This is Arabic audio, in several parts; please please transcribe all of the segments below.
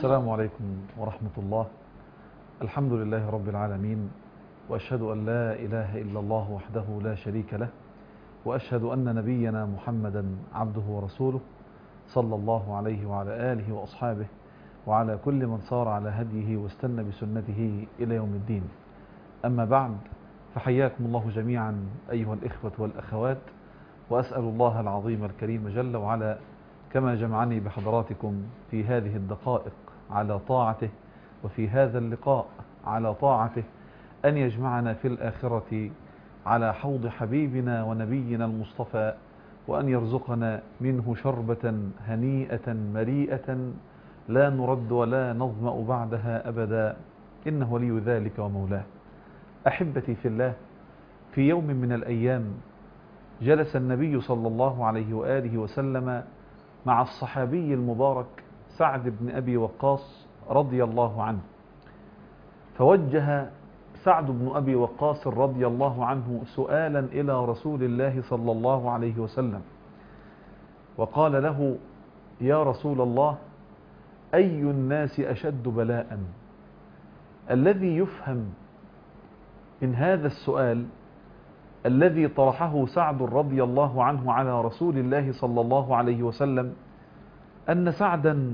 السلام عليكم ورحمة الله. الحمد لله رب العالمين، وأشهد أن لا إله إلا الله وحده لا شريك له، وأشهد أن نبينا محمدا عبده ورسوله صلى الله عليه وعلى آله وأصحابه وعلى كل من صار على هديه واستنى بسنته إلى يوم الدين. أما بعد، فحياكم الله جميعا أيها الإخوة والأخوات، وأسأل الله العظيم الكريم جل وعلا كما جمعني بحضراتكم في هذه الدقائق على طاعته وفي هذا اللقاء على طاعته أن يجمعنا في الآخرة على حوض حبيبنا ونبينا المصطفى، وأن يرزقنا منه شربة هنيئة مريئة لا نرد ولا نظمأ بعدها أبدا، إنه ولي ذلك ومولاه. أحبتي في الله، في يوم من الأيام جلس النبي صلى الله عليه وآله وسلم مع الصحابي المبارك سعد بن أبي وقاص رضي الله عنه، فوجه سعد بن أبي وقاص رضي الله عنه سؤالا إلى رسول الله صلى الله عليه وسلم، وقال له: يا رسول الله، أي الناس أشد بلاء؟ الذي يفهم من هذا السؤال الذي طرحه سعد رضي الله عنه على رسول الله صلى الله عليه وسلم أن سعدا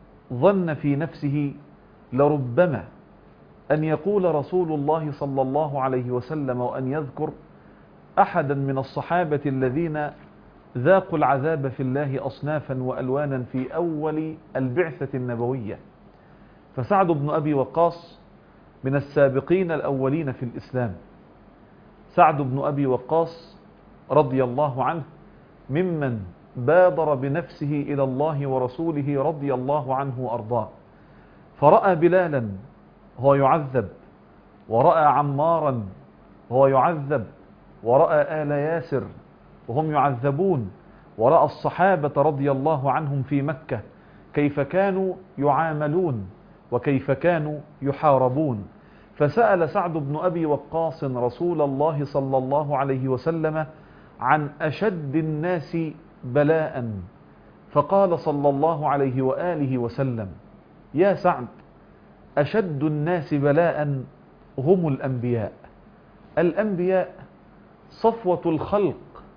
ظن في نفسه لربما أن يقول رسول الله صلى الله عليه وسلم وأن يذكر أحدا من الصحابة الذين ذاقوا العذاب في الله أصنافا وألوانا في أول البعثة النبوية. فسعد بن أبي وقاص من السابقين الأولين في الإسلام. سعد بن أبي وقاص رضي الله عنه ممن بادر بنفسه إلى الله ورسوله رضي الله عنه وأرضاه، فرأى بلالا هو يعذب، ورأى عمارا هو يعذب، ورأى آل ياسر وهم يعذبون، ورأى الصحابة رضي الله عنهم في مكة كيف كانوا يعاملون وكيف كانوا يحاربون. فسأل سعد بن أبي وقاص رسول الله صلى الله عليه وسلم عن أشد الناس بلاء، فقال صلى الله عليه وآله وسلم: يا سعد، أشد الناس بلاء هم الأنبياء. الأنبياء صفوة الخلق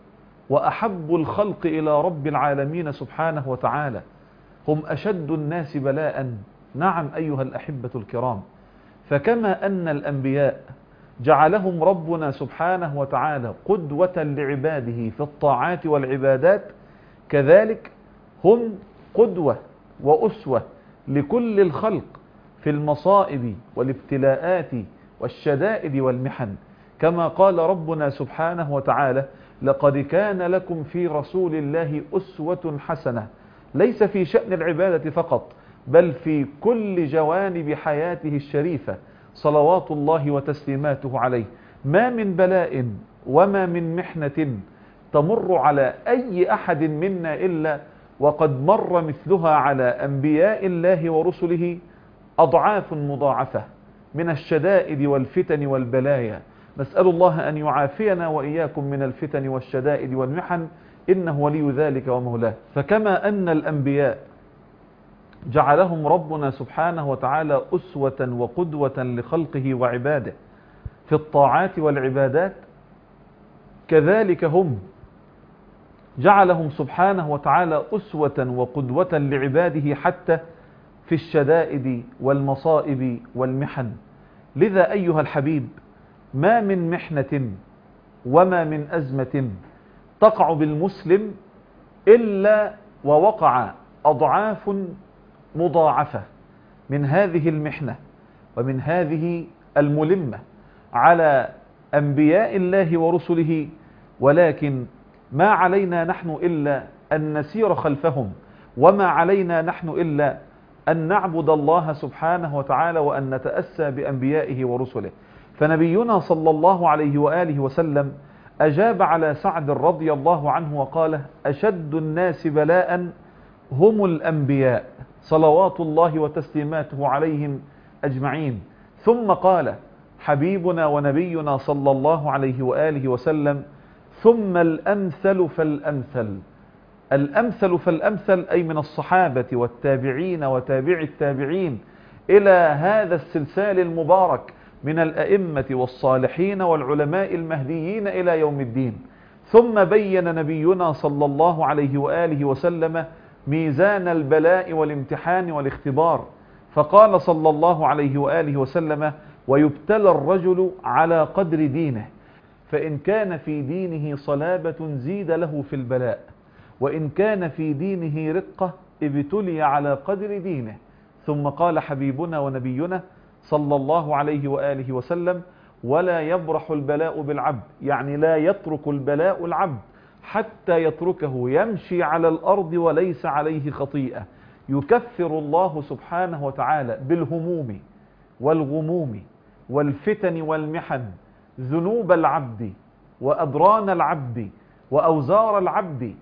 وأحب الخلق إلى رب العالمين سبحانه وتعالى، هم أشد الناس بلاء. نعم أيها الأحبة الكرام، فكما أن الأنبياء جعلهم ربنا سبحانه وتعالى قدوة لعباده في الطاعات والعبادات، كذلك هم قدوة وأسوة لكل الخلق في المصائب والابتلاءات والشدائد والمحن، كما قال ربنا سبحانه وتعالى: لقد كان لكم في رسول الله أسوة حسنة، ليس في شأن العبادة فقط بل في كل جوانب حياته الشريفة صلوات الله وتسليماته عليه. ما من بلاء وما من محنة تمر على أي أحد منا إلا وقد مر مثلها على أنبياء الله ورسله أضعاف مضاعفة من الشدائد والفتن والبلايا. نسأل الله أن يعافينا وإياكم من الفتن والشدائد والمحن، إنه ولي ذلك ومولاه. فكما أن الأنبياء جعلهم ربنا سبحانه وتعالى أسوة وقدوة لخلقه وعباده في الطاعات والعبادات، كذلك هم جعلهم سبحانه وتعالى أسوة وقدوة لعباده حتى في الشدائد والمصائب والمحن. لذا أيها الحبيب، ما من محنة وما من أزمة تقع بالمسلم إلا ووقع أضعاف مضاعفة من هذه المحنة ومن هذه الملمة على أنبياء الله ورسله، ولكن ما علينا نحن إلا أن نسير خلفهم، وما علينا نحن إلا أن نعبد الله سبحانه وتعالى وأن نتأسى بأنبيائه ورسله. فنبينا صلى الله عليه وآله وسلم أجاب على سعد رضي الله عنه وقال: أشد الناس بلاء هم الأنبياء صلوات الله وتسليماته عليهم أجمعين. ثم قال حبيبنا ونبينا صلى الله عليه وآله وسلم: ثم الأمثل فالأمثل. الأمثل فالأمثل، أي من الصحابة والتابعين وتابع التابعين إلى هذا السلسال المبارك من الأئمة والصالحين والعلماء المهديين إلى يوم الدين. ثم بين نبينا صلى الله عليه وآله وسلم ميزان البلاء والامتحان والاختبار، فقال صلى الله عليه وآله وسلم: ويبتلى الرجل على قدر دينه، فإن كان في دينه صلابة زيد له في البلاء، وإن كان في دينه رقة ابتلي على قدر دينه. ثم قال حبيبنا ونبينا صلى الله عليه وآله وسلم: ولا يبرح البلاء بالعبد، يعني لا يترك البلاء العبد حتى يتركه يمشي على الأرض وليس عليه خطيئة. يكفر الله سبحانه وتعالى بالهموم والغموم والفتن والمحن ذنوب العبد وأدران العبد وأوزار العبد،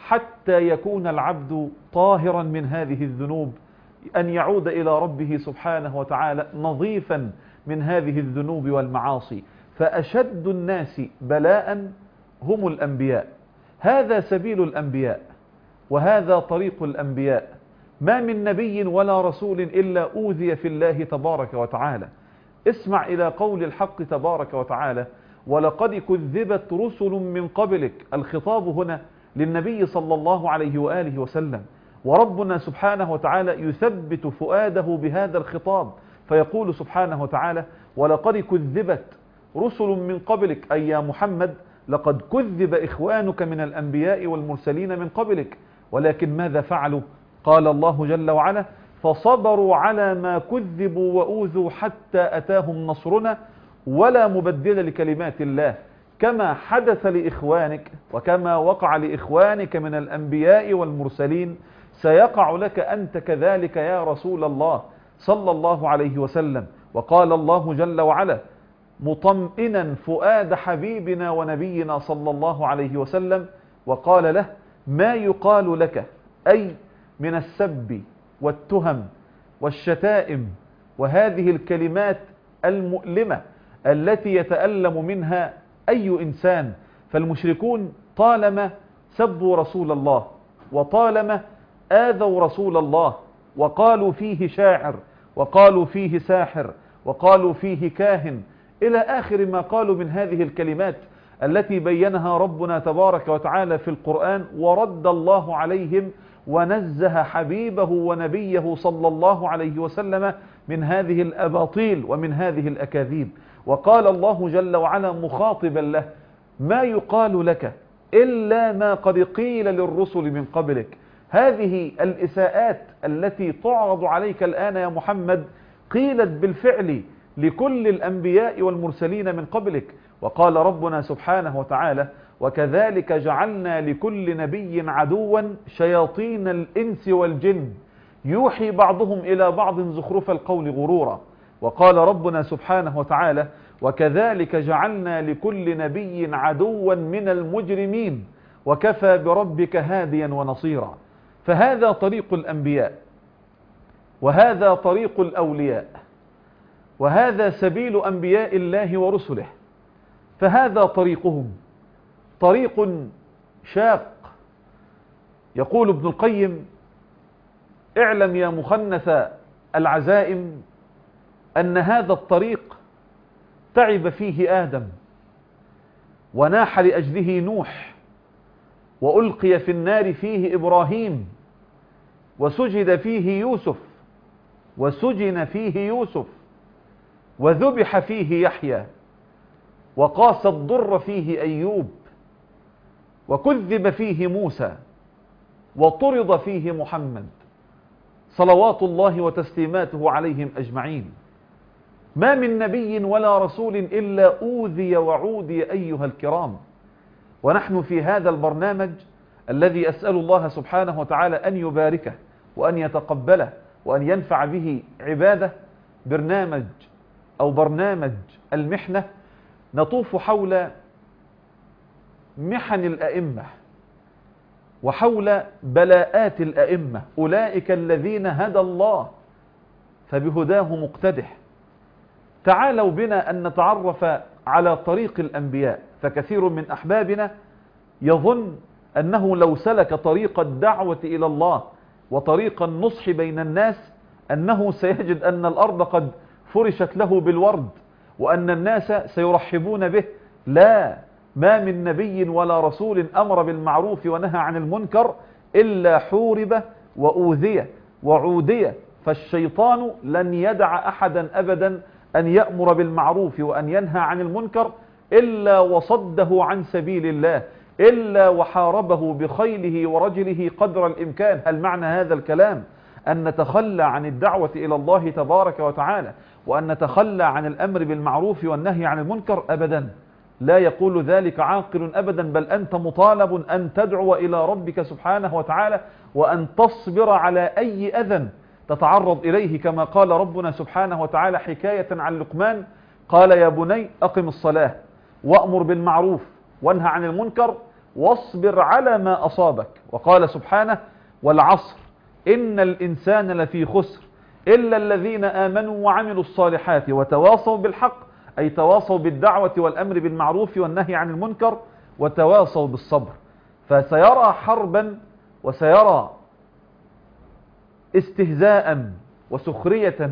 حتى يكون العبد طاهرا من هذه الذنوب، أن يعود إلى ربه سبحانه وتعالى نظيفا من هذه الذنوب والمعاصي. فأشد الناس بلاء هم الأنبياء. هذا سبيل الأنبياء وهذا طريق الأنبياء. ما من نبي ولا رسول إلا أوذي في الله تبارك وتعالى. اسمع إلى قول الحق تبارك وتعالى: ولقد كذبت رسل من قبلك. الخطاب هنا للنبي صلى الله عليه وآله وسلم، وربنا سبحانه وتعالى يثبت فؤاده بهذا الخطاب، فيقول سبحانه وتعالى: ولقد كذبت رسل من قبلك، أي يا محمد لقد كذب إخوانك من الأنبياء والمرسلين من قبلك، ولكن ماذا فعلوا؟ قال الله جل وعلا: فصبروا على ما كذبوا وأوذوا حتى أتاهم نصرنا ولا مبدل لكلمات الله. كما حدث لإخوانك وكما وقع لإخوانك من الأنبياء والمرسلين سيقع لك أنت كذلك يا رسول الله صلى الله عليه وسلم. وقال الله جل وعلا مطمئنا فؤاد حبيبنا ونبينا صلى الله عليه وسلم، وقال له: ما يقال لك، أي من السب والتهم والشتائم وهذه الكلمات المؤلمة التي يتألم منها أي إنسان. فالمشركون طالما سبوا رسول الله وطالما آذوا رسول الله وقالوا فيه شاعر وقالوا فيه ساحر وقالوا فيه كاهن إلى آخر ما قالوا من هذه الكلمات التي بينها ربنا تبارك وتعالى في القرآن، ورد الله عليهم ونزه حبيبه ونبيه صلى الله عليه وسلم من هذه الأباطيل ومن هذه الأكاذيب. وقال الله جل وعلا مخاطبا له: ما يقال لك إلا ما قد قيل للرسل من قبلك. هذه الإساءات التي تعرض عليك الآن يا محمد قيلت بالفعل لكل الأنبياء والمرسلين من قبلك. وقال ربنا سبحانه وتعالى: وكذلك جعلنا لكل نبي عدوا شياطين الإنس والجن يوحي بعضهم إلى بعض زخرف القول غرورا. وقال ربنا سبحانه وتعالى: وكذلك جعلنا لكل نبي عدوا من المجرمين وكفى بربك هاديا ونصيرا. فهذا طريق الأنبياء وهذا طريق الأولياء وهذا سبيل أنبياء الله ورسله. فهذا طريقهم طريق شاق. يقول ابن القيم: اعلم يا مخنث العزائم أن هذا الطريق تعب فيه آدم وناح لأجله نوح، وألقي في النار فيه إبراهيم، وسجد فيه يوسف، وسجن فيه يوسف، وذبح فيه يحيى، وقاس الضر فيه أيوب، وكذب فيه موسى، وطرد فيه محمد صلوات الله وتسليماته عليهم أجمعين. ما من نبي ولا رسول إلا أوذي وعودي أيها الكرام. ونحن في هذا البرنامج الذي أسأل الله سبحانه وتعالى أن يباركه وأن يتقبله وأن ينفع به عباده، برنامج المحنة، نطوف حول محن الأئمة وحول بلاءات الأئمة، أولئك الذين هدى الله فبهداه مقتدح. تعالوا بنا أن نتعرف على طريق الأنبياء. فكثير من أحبابنا يظن أنه لو سلك طريق الدعوة إلى الله وطريق النصح بين الناس أنه سيجد أن الأرض قد فرشت له بالورد وأن الناس سيرحبون به. لا، ما من نبي ولا رسول أمر بالمعروف ونهى عن المنكر إلا حورب وأوذي وعودي، فالشيطان لن يدع أحدا أبدا أن يأمر بالمعروف وأن ينهى عن المنكر إلا وصده عن سبيل الله، إلا وحاربه بخيله ورجله قدر الإمكان. هل معنى هذا الكلام أن نتخلى عن الدعوة إلى الله تبارك وتعالى وأن نتخلى عن الأمر بالمعروف والنهي عن المنكر؟ أبدا، لا يقول ذلك عاقل أبدا، بل أنت مطالب أن تدعو إلى ربك سبحانه وتعالى وأن تصبر على أي أذى تتعرض إليه، كما قال ربنا سبحانه وتعالى حكاية عن لقمان قال يا بني أقم الصلاة وأمر بالمعروف وانهى عن المنكر واصبر على ما أصابك. وقال سبحانه والعصر إن الإنسان لفي خسر إلا الذين آمنوا وعملوا الصالحات وتواصوا بالحق، أي تواصوا بالدعوة والأمر بالمعروف والنهي عن المنكر وتواصوا بالصبر. فسيرى حربا وسيرى استهزاء وسخرية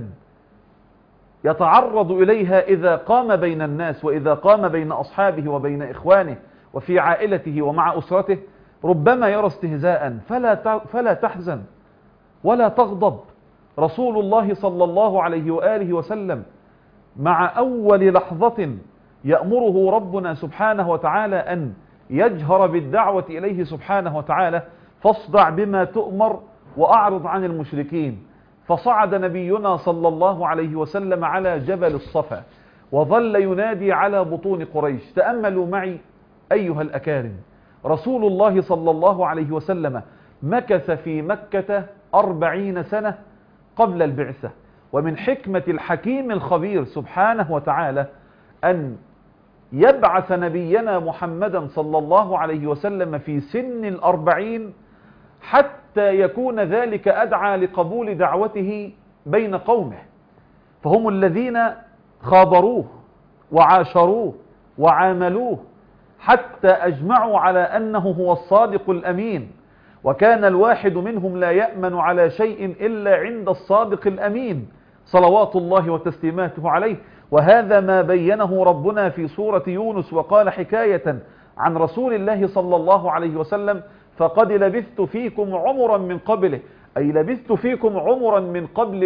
يتعرض إليها إذا قام بين الناس وإذا قام بين أصحابه وبين إخوانه وفي عائلته ومع أسرته. ربما يرى استهزاء فلا تحزن ولا تغضب. رسول الله صلى الله عليه وآله وسلم مع أول لحظة يأمره ربنا سبحانه وتعالى أن يجهر بالدعوة إليه سبحانه وتعالى فاصدع بما تؤمر وأعرض عن المشركين. فصعد نبينا صلى الله عليه وسلم على جبل الصفا وظل ينادي على بطون قريش. تأملوا معي أيها الأكارم، رسول الله صلى الله عليه وسلم مكث في مكة 40 سنة قبل البعثة، ومن حكمة الحكيم الخبير سبحانه وتعالى أن يبعث نبينا محمدا صلى الله عليه وسلم في سن 40 حتى يكون ذلك أدعى لقبول دعوته بين قومه، فهم الذين خابروه وعاشروه وعاملوه حتى أجمعوا على أنه هو الصادق الأمين، وكان الواحد منهم لا يأمن على شيء إلا عند الصادق الأمين صلوات الله وتسليماته عليه. وهذا ما بينه ربنا في سورة يونس وقال حكاية عن رسول الله صلى الله عليه وسلم فقد لبثت فيكم عمرا من قبله، أي لبثت فيكم عمرا من قبل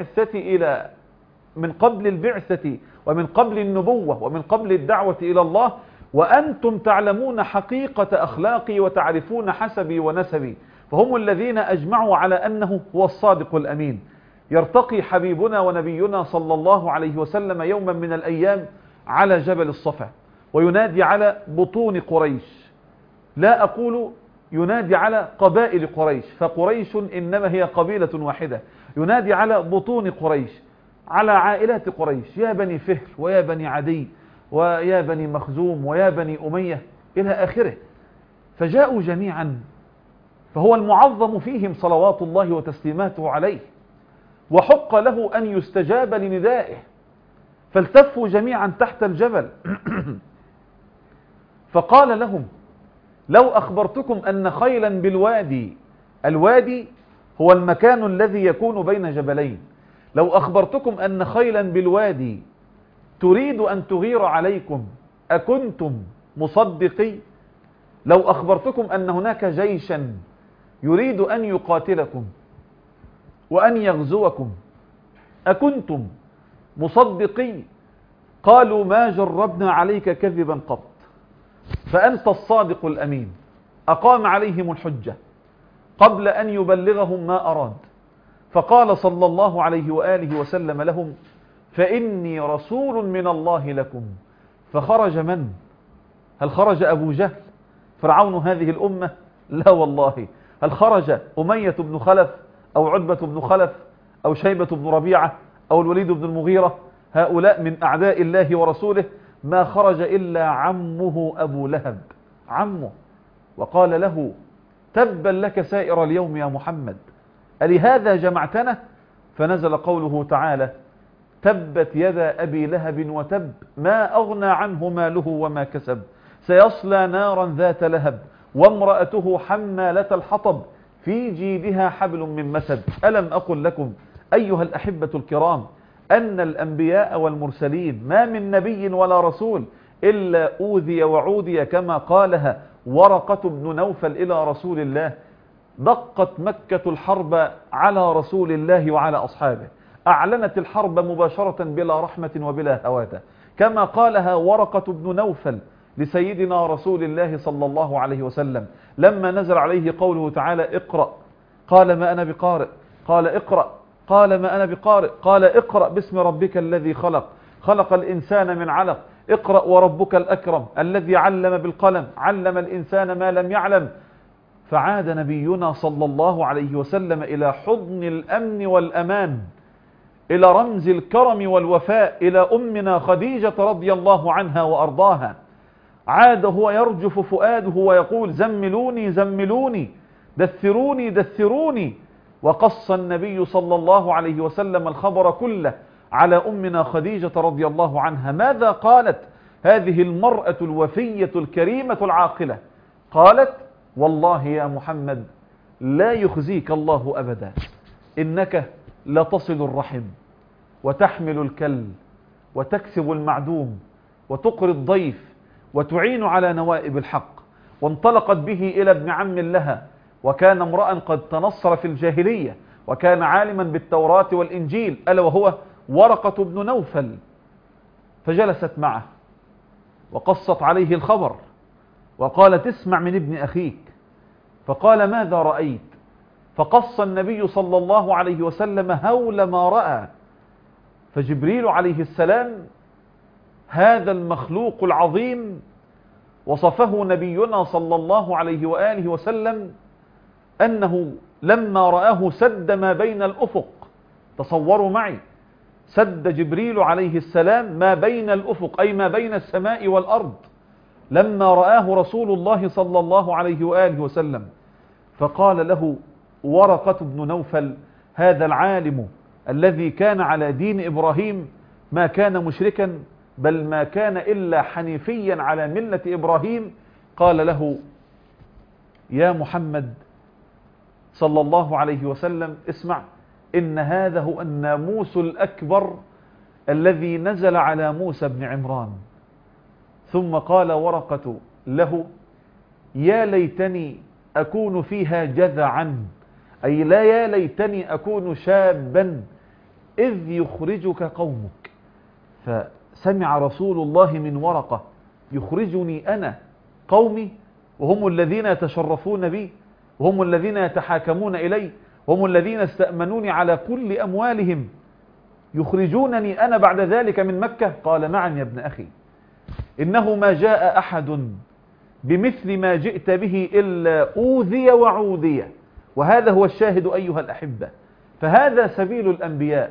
البعثة ومن قبل النبوة ومن قبل الدعوة إلى الله، وأنتم تعلمون حقيقة أخلاقي وتعرفون حسبي ونسبي. فهم الذين أجمعوا على أنه هو الصادق الأمين. يرتقي حبيبنا ونبينا صلى الله عليه وسلم يوما من الأيام على جبل الصفا وينادي على بطون قريش، لا أقول ينادي على قبائل قريش، فقريش إنما هي قبيلة واحدة، ينادي على بطون قريش، على عائلات قريش، يا بني فهر ويا بني عدي ويا بني مخزوم ويا بني أمية إلى آخره. فجاءوا جميعا، فهو المعظم فيهم صلوات الله وتسليماته عليه، وحق له أن يستجاب لندائه، فالتفوا جميعا تحت الجبل فقال لهم لو أخبرتكم أن خيلا بالوادي، الوادي هو المكان الذي يكون بين جبلين، لو أخبرتكم أن خيلا بالوادي تريد أن تغير عليكم أكنتم مصدقي؟ لو أخبرتكم أن هناك جيشا يريد أن يقاتلكم وأن يغزوكم أكنتم مصدقي؟ قالوا ما جربنا عليك كذبا قط، فأنت الصادق الأمين. أقام عليهم الحجة قبل أن يبلغهم ما أراد، فقال صلى الله عليه وآله وسلم لهم فإني رسول من الله لكم. فخرج من؟ هل خرج أبو جهل فرعون هذه الأمة؟ لا والله. هل خرج أمية بن خلف أو عتبة بن خلف أو شيبة بن ربيعة أو الوليد بن المغيرة؟ هؤلاء من أعداء الله ورسوله. ما خرج إلا عمه أبو لهب، عمه، وقال له تبا لك سائر اليوم يا محمد، ألهذا جمعتنا؟ فنزل قوله تعالى تبت يدا أبي لهب وتب ما أغنى عنه ماله وما كسب سيصلى نارا ذات لهب وامرأته حمالة الحطب في جيدها حبل من مسد. ألم أقل لكم أيها الأحبة الكرام أن الأنبياء والمرسلين ما من نبي ولا رسول إلا أوذي وعودي كما قالها ورقة بن نوفل إلى رسول الله. دقت مكة الحرب على رسول الله وعلى أصحابه، أعلنت الحرب مباشرة بلا رحمة وبلا هوادة كما قالها ورقة بن نوفل لسيدنا رسول الله صلى الله عليه وسلم لما نزل عليه قوله تعالى اقرأ، قال ما أنا بقارئ، قال اقرأ، قال ما أنا بقارئ، قال اقرأ باسم ربك الذي خلق، خلق الإنسان من علق، اقرأ وربك الأكرم الذي علم بالقلم، علم الإنسان ما لم يعلم. فعاد نبينا صلى الله عليه وسلم إلى حضن الأمن والأمان، إلى رمز الكرم والوفاء، إلى أمنا خديجة رضي الله عنها وأرضاها. عاد هو يرجف فؤاده ويقول زملوني زملوني، دثروني دثروني. وقص النبي صلى الله عليه وسلم الخبر كله على أمنا خديجة رضي الله عنها. ماذا قالت هذه المرأة الوفية الكريمة العاقلة؟ قالت والله يا محمد لا يخزيك الله أبدا، إنك لتصل الرحم وتحمل الكل وتكسب المعدوم وتقري الضيف وتعين على نوائب الحق. وانطلقت به إلى ابن عم لها، وكان امرأ قد تنصر في الجاهلية وكان عالما بالتوراة والإنجيل، ألا وهو ورقة بن نوفل. فجلست معه وقصت عليه الخبر وقالت اسمع من ابن أخيك. فقال ماذا رأيت؟ فقص النبي صلى الله عليه وسلم هول ما رأى. فجبريل عليه السلام هذا المخلوق العظيم وصفه نبينا صلى الله عليه وآله وسلم أنه لما رآه سد ما بين الأفق. تصوروا معي، سد جبريل عليه السلام ما بين الأفق أي ما بين السماء والأرض لما رآه رسول الله صلى الله عليه وآله وسلم. فقال له ورقة بن نوفل هذا العالم الذي كان على دين إبراهيم ما كان مشركا بل ما كان إلا حنيفيا على ملة إبراهيم، قال له يا محمد صلى الله عليه وسلم اسمع، إن هذا هو الناموس الأكبر الذي نزل على موسى بن عمران. ثم قال ورقة له يا ليتني أكون فيها جذعا، أي لا يا ليتني أكون شابا إذ يخرجك قومك. فسمع رسول الله من ورقة يخرجني أنا قومي وهم الذين يتشرفون بي وهم الذين يتحاكمون إلي وهم الذين استأمنوني على كل أموالهم، يخرجونني أنا بعد ذلك من مكة؟ قال نعم يا ابن أخي، إنه ما جاء أحد بمثل ما جئت به إلا أوذي وعوذي. وهذا هو الشاهد أيها الأحبة. فهذا سبيل الأنبياء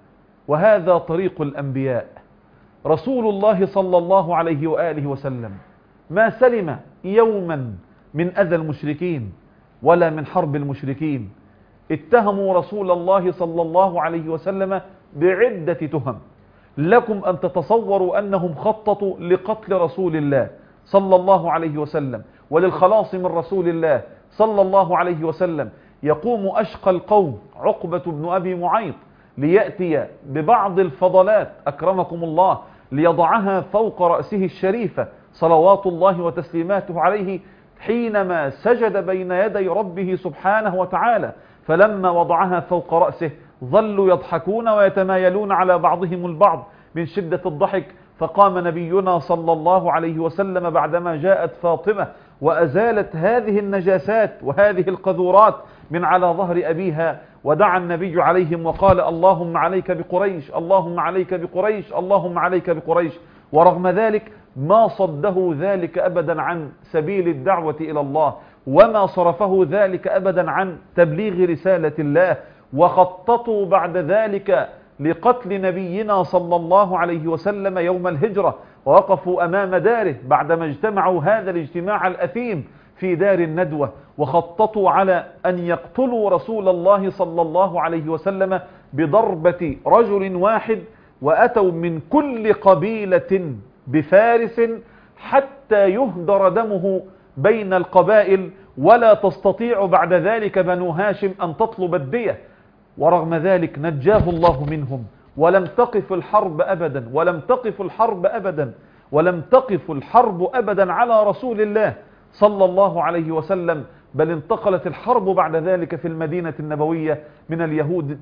وهذا طريق الأنبياء. رسول الله صلى الله عليه وآله وسلم ما سلم يوما من أذى المشركين ولا من حرب المشركين. اتهموا رسول الله صلى الله عليه وسلم بعدة تهم، لكم أن تتصوروا أنهم خططوا لقتل رسول الله صلى الله عليه وسلم وللخلاص من رسول الله صلى الله عليه وسلم. يقوم أشقى القوم عقبة بن أبي معيط ليأتي ببعض الفضلات أكرمكم الله ليضعها فوق رأسه الشريفة صلوات الله وتسليماته عليه حينما سجد بين يدي ربه سبحانه وتعالى. فلما وضعها فوق رأسه ظلوا يضحكون ويتمايلون على بعضهم البعض من شدة الضحك. فقام نبينا صلى الله عليه وسلم بعدما جاءت فاطمة وأزالت هذه النجاسات وهذه القذورات من على ظهر أبيها، ودعا النبي عليهم وقال اللهم عليك بقريش، اللهم عليك بقريش، اللهم عليك بقريش. ورغم ذلك ما صده ذلك أبدا عن سبيل الدعوة إلى الله، وما صرفه ذلك أبدا عن تبليغ رسالة الله. وخططوا بعد ذلك لقتل نبينا صلى الله عليه وسلم يوم الهجرة، ووقفوا أمام داره بعدما اجتمعوا هذا الاجتماع الأثيم في دار الندوة، وخططوا على أن يقتلوا رسول الله صلى الله عليه وسلم بضربة رجل واحد. وأتوا من كل قبيلة بفارس حتى يهدر دمه بين القبائل، ولا تستطيع بعد ذلك بنو هاشم أن تطلب الدية، ورغم ذلك نجاه الله منهم، ولم تقف الحرب أبدا، ولم تقف الحرب أبدا، ولم تقف الحرب أبدا على رسول الله صلى الله عليه وسلم، بل انتقلت الحرب بعد ذلك في المدينة النبوية من اليهود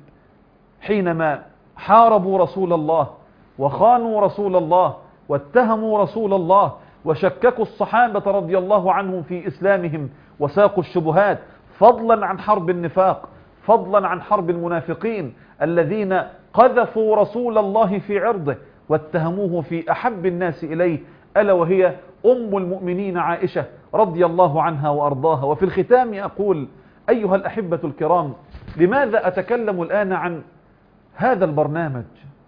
حينما حاربوا رسول الله وخانوا رسول الله واتهموا رسول الله وشككوا الصحابة رضي الله عنهم في إسلامهم وساقوا الشبهات، فضلا عن حرب النفاق، فضلا عن حرب المنافقين الذين قذفوا رسول الله في عرضه واتهموه في أحب الناس إليه، ألا وهي أم المؤمنين عائشة رضي الله عنها وأرضاها. وفي الختام أقول أيها الأحبة الكرام، لماذا أتكلم الآن عن هذا البرنامج،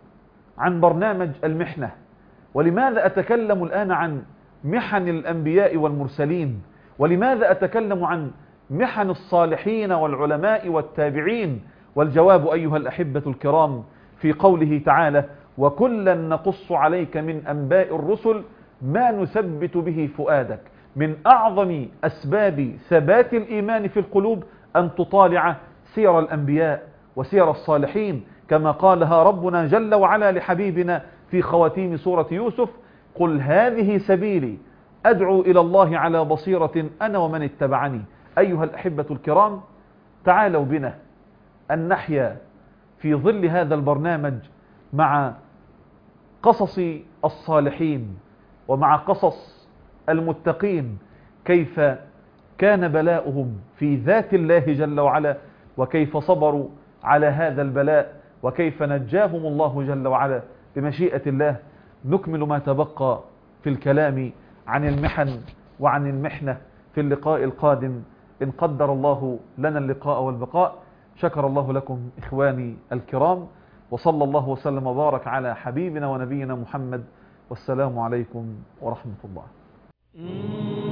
عن برنامج المحنة؟ ولماذا أتكلم الآن عن محن الأنبياء والمرسلين؟ ولماذا أتكلم عن محن الصالحين والعلماء والتابعين؟ والجواب أيها الأحبة الكرام في قوله تعالى: وكلا نقص عليك من أنباء الرسل ما نثبت به فؤادك. من أعظم أسباب ثبات الإيمان في القلوب أن تطالع سير الأنبياء وسير الصالحين، كما قالها ربنا جل وعلا لحبيبنا في خواتيم سورة يوسف: قل هذه سبيلي أدعو إلى الله على بصيرة أنا ومن اتبعني. أيها الأحبة الكرام، تعالوا بنا أن نحيا في ظل هذا البرنامج مع قصص الصالحين ومع قصص المتقين، كيف كان بلاؤهم في ذات الله جل وعلا، وكيف صبروا على هذا البلاء، وكيف نجاهم الله جل وعلا بمشيئة الله. نكمل ما تبقى في الكلام عن المحن وعن المحنة في اللقاء القادم إن قدر الله لنا اللقاء والبقاء. شكر الله لكم إخواني الكرام، وصلى الله وسلم وبارك على حبيبنا ونبينا محمد، والسلام عليكم ورحمة الله.